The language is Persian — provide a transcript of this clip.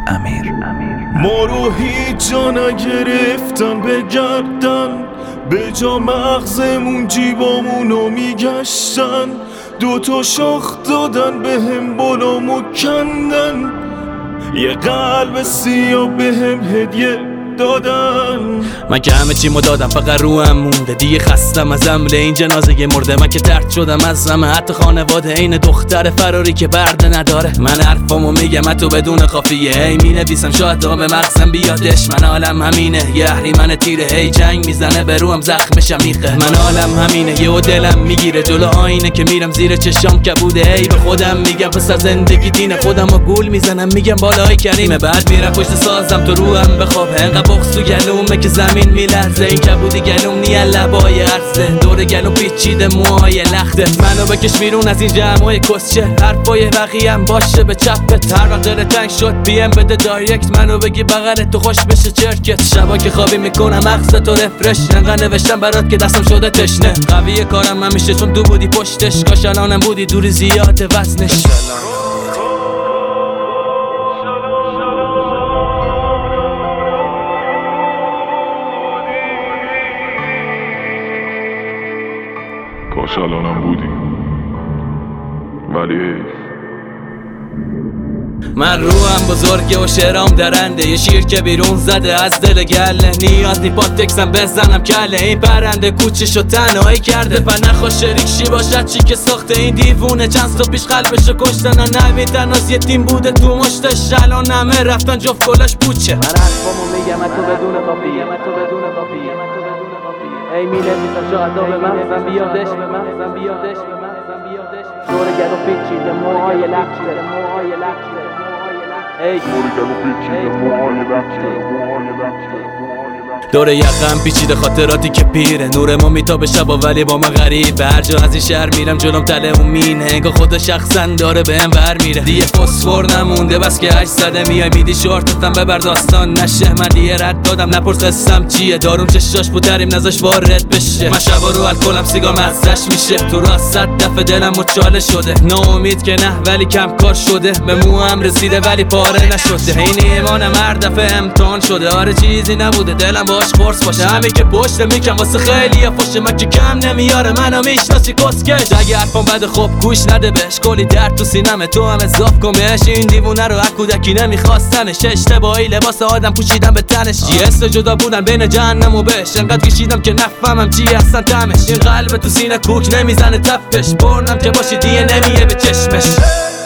ما رو هیچ جا نگرفتن بگردن، به جا مغزمون جیبامونو میگشتن، 2 شاخ دادن به هم بلامو کندن، یه قلب سیاه به هم هدیه دادن. من که همه چیمو دادم فقط روحم مونده، دیگه خستم از حمل این جنازه مرده. من که درد شدم از همه، حتی خانواده این دختر فراری که برده نداره. من حرفامو میگم حتی بدون قافیه، هی مینویسم شاید تا به مغزم بیادش. من عالم همینه، یه اهریمن تیره، هی جنگ میزنه به روحم زخمشم میخه. من عالم همینه، یهو دلم میگیره جلو آینه که میرم زیر چشام کبوده. هی به خودم میگم پسر زندگی دینه، خودمو گول میزنم میگم بالای کریمه. بعد میرم پشت سازم تو روحم بخواب، بغض تو گلومه که زمین میلرزه. این کبودی گلوم نیه لبای عرضه، دور گلوم پیچیده موهای لخته. منو بکش بیرون از این جمعای کسچه، حرفای بقیه‌ام باشه به چپت. هر وقت دل تنگ شد پیم بده دایرکت، منو بگی بغلت تو خوش بشه چرکت. شبا که خوابی میکنم مغزتو رفرش، انقدر نوشتم برات که دستم شده تشنه. قویه کارم همیشه چون تو بودی پشتش، کاش الانم بودی دوری زیاد وزنش. کاش الانم بودی ولی حیف. من روحم بزرگه و شعرام درنده، یه شیر که بیرون زده از دل گله. نیاز نی پاتکسم بزنم کله، این پرنده کوچشو تنهایی کرده. پر نخوا شریک شی باشد چی که ساخته این دیوونه. چند تا پیش قلبشو کشتن، نوید تناس یه تیم بوده تو مشتش. الان همه رفتن جفت کلاش پوچه. من حرفامو میگم تو بدون قافیه، ای می‌نویسم شاید تا به مغزم بیادش. دور گلو پیچیده موهای لخته، ای دور یقم پیچیده خاطراتی که پیره. نور ما میتابه شبا ولی با من غریبه. هر جا از این شهر میرم جلوم تله اون مینه، انگار خدا شخصا داره بهم ور میره. دیگه فسفر نمونده بس که 8 زده میای میدی شورتتم ببر داستان نشه. من دیگه رد دادم نپرس قصم چیه، داروم چشاش بودریم نزاش وارد بشه. من شبا رو الکلم سیگار مزش میشه، تو راست 100 دفعه دلم مچاله شده. ناامید که نه ولی کم کار شده، به موام رسیده ولی پاره نشده. این ایمانم هر دفعه امتحان شده، آره چیزی نبوده دلم باش قرص باشه. همین که پشت میکم واسه خیلی فشه، من که کم نمیاره منو میشناسی کسکش. اگه حرفم بده خب گوش نده بهش، کلی درد تو سینمه تو هم اضاف کن بهش. این دیوونه رو از کودکی نمیخواستنش، اشتباهی لباس آدم پوشیدم به تنش. یه حس جدا بودن بین جهنم و بهش، انقدر کشیدم که نفهمم چی اصلا تمش. این قلب تو سینه کوک نمیزنه تپش، برنم که باشی دیگه نمیه به چشمش.